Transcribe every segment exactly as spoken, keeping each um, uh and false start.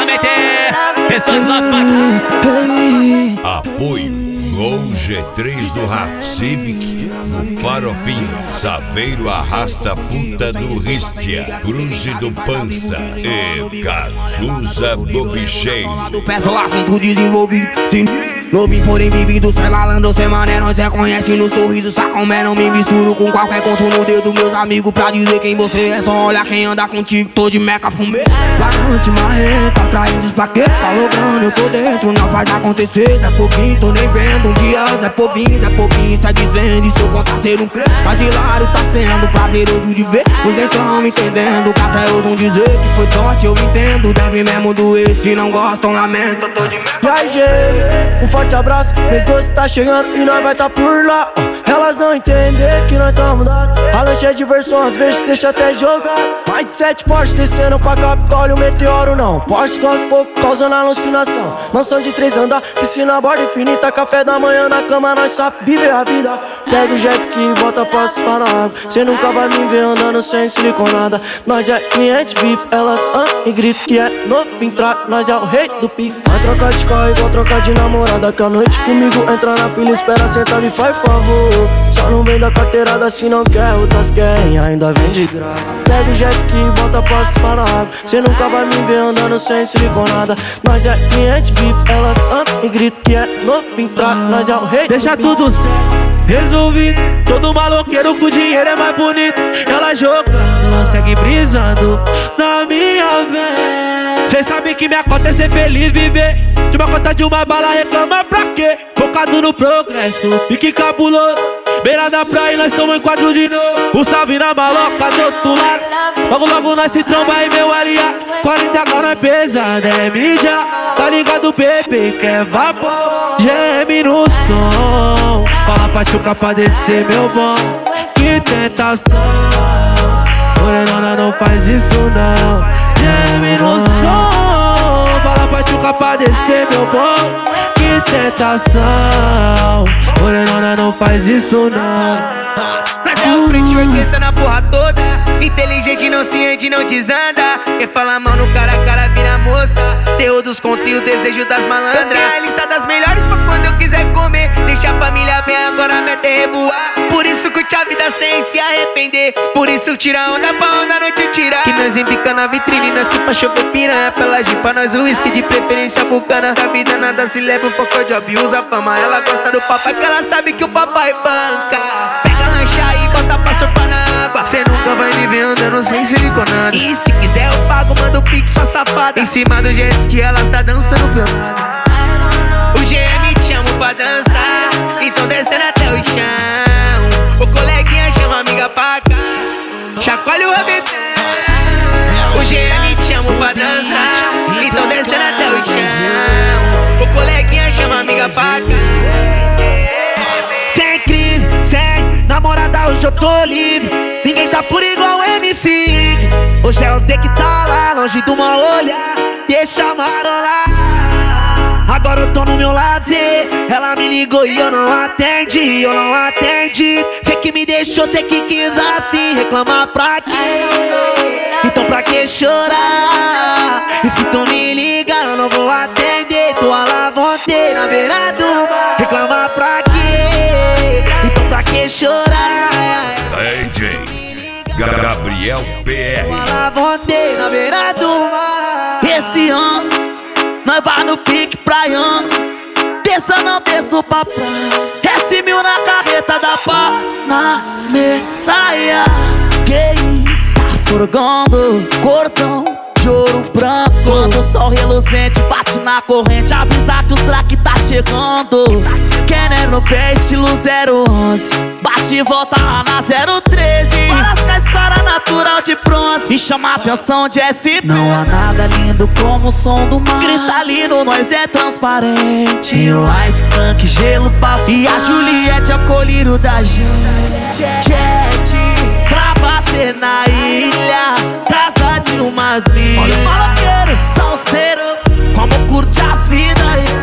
meter. Pessoas Apoio Gol G três do Rap Civic, no Farofinho, Saveiro Arrasta Puta do Ristia, Cruze do Pança e Cazuza do Bicheiro. Peço o assunto desenvolvido, sinistro, novinho porém vivido, cê malandro, cê mané, nós cê conhece no sorriso, sacomé, não me misturo com qualquer conto no dedo, meus amigos, pra dizer quem você é, só olha quem anda contigo, tô de meca, fumê. Varante, marreta, atraindo os paquetes, falou grande, eu tô dentro, não faz acontecer, Zé Pouquinho, tô nem vendo, um dia Zé Povinho, Zé Povinho, sai dizendo, e se eu contar ser um crente, mas hilário tá sendo prazeroso de ver, os nem tão me entendendo, que até ousam dizer que foi sorte, eu entendo, deve mesmo doer, se não gostam, lamento, eu tô de meca. E aí, G, um forte abraço, mês doce tá chegando e nós vai tá por lá. Elas não entendem que nós tamo dado. A lanche é diversão, às vezes deixa até jogar. Mais de sete Porsche descendo pra Capitólio, meteoro não. Porsche com as fogo, causando alucinação. Mansão de três andar, piscina, borda infinita. Café da manhã na cama, nós só viver a vida. Pega o jet ski e volta pra se na água. Cê nunca vai me ver andando sem siliconada. Nós é cliente V I P, elas andam e gritam que é novo entrar. Nós é o rei do Pix. Vai trocar de carro igual trocar de namorada. Que a noite comigo entra na fila, espera sentado e faz favor. Só não vem da carteirada se não quer, outras querem, ainda vem de graça. Pega o jet ski e bota pra se na água. Cê nunca vai me ver andando sem siliconada. Nós é cliente V I P, elas andam e gritam que é novo entrar. Nós é o rei. Deixa tudo certo, resolvido. Todo maloqueiro com dinheiro é mais bonito. Ela jogando, não segue brisando na minha vez. Cê sabe que minha cota é ser feliz, viver de uma conta de uma bala, reclama pra quê? Focado no progresso, pique cabuloso. Beira da praia, nós tamo em quadro de novo. O salve na maloca do outro lado. Logo logo nós se tromba aí, meu aliado. quarenta graus é pesado, é mídia. Tá ligado, bebê, quer vapor. Geme no som. Fala pra tchuca pra descer, meu bom. Que tentação. Morenona, não faz isso não. Geme no som. Fala pra tchuca pra descer, meu bom. Que tentação. Morenona, não faz isso não. Nós é os frente orquestra na porra toda. Inteligente, não se rende, não desanda. Quem fala mal no cara a cara vira moça. Teor dos contos e o desejo das malandras. A lista das melhores pra quando eu quiser comer. Deixa a família bem, agora a meta é reboar. Por isso curte a vida sem se arrepender. Por isso tira onda pra onda a noite tirar. Que nós embica na vitrine, nós que pra chover piranha. Pela jipa, nós o whisky de preferência bucana. Da vida nada se leva, um pouco de abusa a fama. Ela gosta do papai que ela sabe que o papai banca. Pega lancha e bota pra surfar na água. Cê nunca vai me ver andando sem siliconada. E se quiser eu pago, manda o pix, sua safada. Em cima do jet ski ela tá dançando pelada. O G M te chama pra dançar, então descendo até o chão. O coleguinha chama a amiga pra cá, chacoalha o rabetão. O G M te chama pra dançar, então descendo até o chão. O coleguinha chama a amiga pra cá. Sem crime, sem namorada, hoje eu tô livre. Ninguém tá por igual M C. Hoje é o dia que tá lá, longe do mal olhar. Deixa marolar. Agora eu tô no meu lazer. Ela me ligou e eu não atendi, eu não atendi. Cê que me deixou, cê que quis assim. Reclamar pra quê? Então pra que chorar? E se tu me ligar eu não vou atender. Tô à la vontade na beira do bar. Reclamar pra quê? Então pra que chorar? D J Gabriel P R. Tô à la vontade na beira do mar. Esse ano nós vai no pique praiano. Desça não desço pra praia. S mil na carreta da Panameraia. Que isso? Tá furgando cordão de ouro branco. Quando o sol reluzente bate na corrente, avisar que o track tá chegando. Kenner no pé, estilo zero onze. Bate e volta lá na zero treze. Várias caçaras natural de bronze. E chama a atenção de S. Não há nada lindo como o som do mar. Cristalino, nós é transparente. E o Ice Punk, gelo pra fumar. E a Juliette é o colírio da gente. Jet pra bater na ilha, casa de umas milhas. Olha o maloqueiro, salseiro, como curte a vida.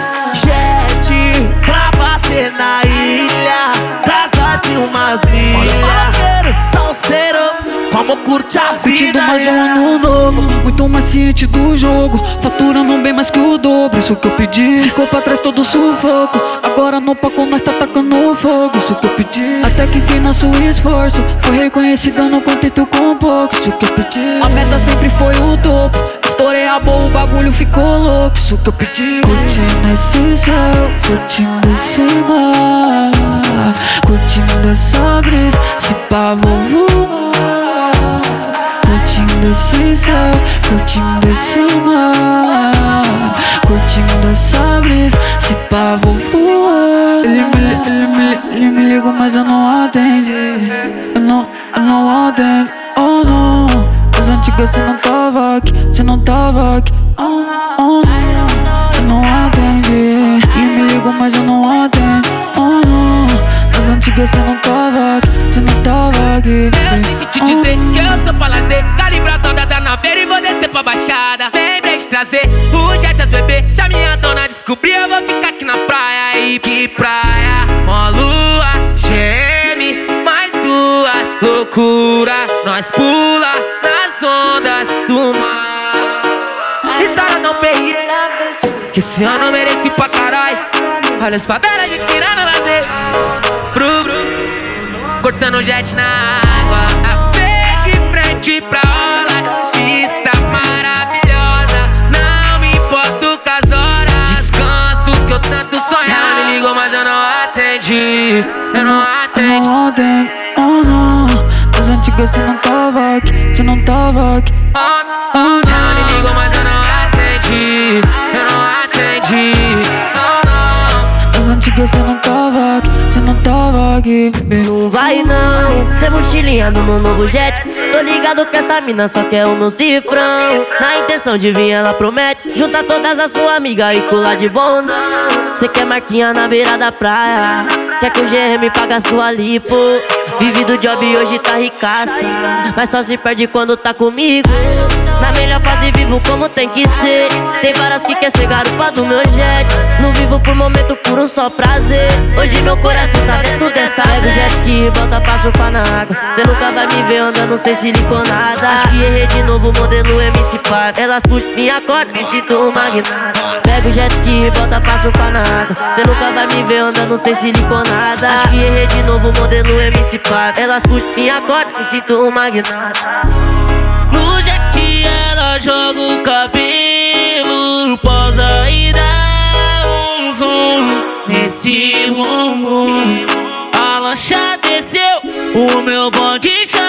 Jet pra bater na ilha, casa de umas milhas. Olha o maloqueiro, salseiro, como curte a vida. Curtindo mais um ano novo, muito tô mais ciente do jogo, faturando bem mais que o dobro. Isso que eu pedi, ficou pra trás todo sufoco. Agora no palco nós tá tacando fogo. Isso que eu pedi, até que enfim nosso esforço foi reconhecido, eu não contento com pouco. Isso que eu pedi, a meta sempre foi o topo. Estourei a boa, o bagulho ficou louco. Isso que eu pedi, curtindo esse céu, curtindo esse mar, curtindo essa brisa, se pá vou voar. Curtindo esse céu, curtindo esse mar, curtindo essa brisa, se pá vou voar. Ele me, ele me, ele me liga, mas eu não atende. Eu não, eu não atendo, oh não. As antigas cê não tava aqui, cê não tava aqui, oh não, oh não. Eu não atende. Ele me liga, mas eu não atendo, oh não. As antigas cê não tava aqui, cê não tava aqui. Eu senti te dizer que eu tô pra lazer, calibrar a saudade na beira e vou descer pra baixada. Lembrei de trazer o Jetas bebê, se a minha dona descobrir eu vou ficar aqui na praia. E que praia, mó lua, geme, mais duas, loucura, nós pula nas ondas do mar. História não perri, que esse ano eu mereci pra caralho. Olha as favelas de tirando lazer, bru, bru, cortando jet na água, a pé de frente pra aula. Vista maravilhosa, não me importo com as horas. Descanso que eu tanto sonho. Ela me ligou, mas eu não atendi. Eu não atendi. Não atendo, oh não. Das antigas cê não tava aqui, cê não tava aqui. Oh, oh, ela me ligou, mas eu não atendi. Eu não atendi. Oh, não. Das antigas cê não tava aqui, cê não tava aqui. Não vai não, cê mochilinha no meu novo jet. Tô ligado que essa mina só quer o meu cifrão. Na intenção de vir ela promete juntar todas as suas amigas e colar de bondão. Cê quer marquinha na beira da praia, quer que o G M paga sua lipo. Vive do job e hoje tá ricaça, mas só se perde quando tá comigo. Na melhor fase vivo como tem que ser. Tem várias que quer ser garupa do meu jet. Não vivo por momento, por um só prazer. Hoje meu coração tá dentro dessa. Pega o jet ski e bota pra surfar na água. Cê nunca vai me ver andando sem siliconada. Acho que errei de novo, modelo M C Par. Elas puxam minha corda, me sinto um magnata. Pega o jet ski e bota pra surfar na água. Cê nunca vai me ver andando sem siliconada. Acho que errei de novo, modelo M C Par. Elas puxam minha corda, me sinto um magnata. No jet ela joga o cabelo, posa e dá um zoom nesse bumbum. A lancha desceu, o meu bonde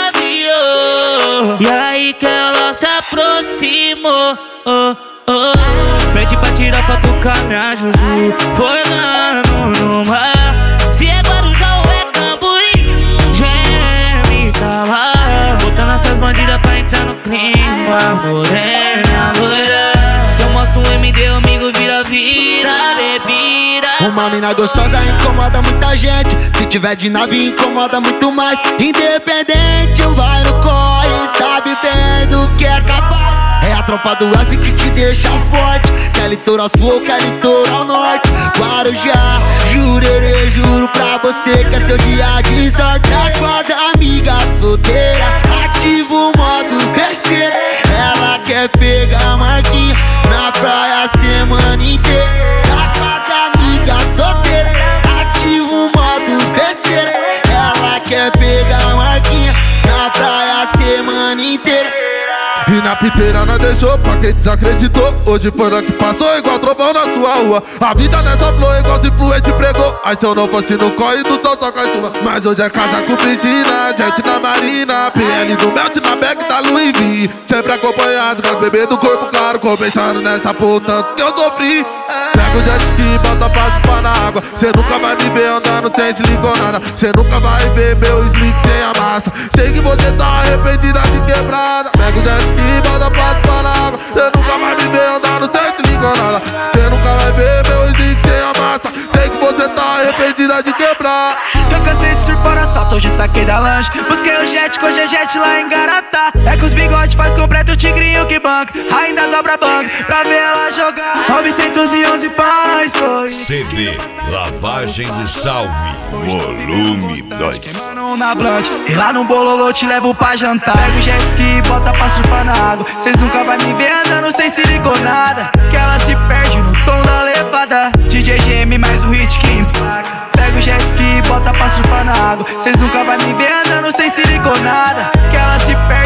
chaveou, e aí que ela se aproximou, oh, oh. Pede pra tirar pra tocar minha juju, foi lá no mar. Se é Guarujá ou é Cambuí, geme tá lá. Botando essas bandidas pra entrar no clima, morena, loira. Se eu mostro o M D, o amigo vira, vira bebida. Uma mina gostosa incomoda muita gente. Se tiver de nave incomoda muito mais. Independente, vai no corre, sabe bem do que é capaz. É a tropa do F que te deixa forte. Quer litoral sul ou quer litoral norte. Guarujá, jurerê, juro pra você que é seu dia de sorte. Tá com as amigas solteiras, ativa o modo besteira. Ela quer pegar a marquinha na praia a semana inteira. Tá com as amigas solteiras, ativa o modo besteira. Ela quer pegar a marquinha na praia a semana inteira. E na piteira nós deixou pra quem desacreditou. Hoje foi nós que passou igual trovão na sua rua. A vida nessa flor igual se influência pregou. Aí se eu não fosse no corre do sol só cai tua. Mas hoje é casa com piscina, gente na marina, P L do Melt na back da Louis V. Sempre acompanhado com as bebês do corpo caro, compensando nessa puta que eu sofri. Pega o jet ski, bota pra chupar na água. Cê nunca vai me ver andando sem siliconada. Cê nunca vai ver meu slick sem a massa. Sei que você tá arrependida de quebrada. Pega o jet ski, bota pra chupar na água. Cê nunca vai me ver andando sem siliconada. Cê nunca vai ver meu slick sem a massa. Sei que você tá arrependida de quebrar. Tô cansei de surfar na salta, hoje saquei da lanche. Busquei o jet, hoje é jet lá em Garatá. É que os bigodes faz completo o tigrinho que banca. Ainda dobra banco pra ver ela jogar. novecentos e onze para nós, C D Lavagem do Salve, volume dois. Na blunt, e lá no bololô te levo pra jantar. Pega o jet ski e bota pra surfar na água. Cês nunca vai me ver andando sem siliconada, que ela se perde no tom da levada. D J G M mais o hit que empaca. Pega o jet ski e bota pra surfar na água. Cês nunca vai me ver andando sem siliconada, que ela se perde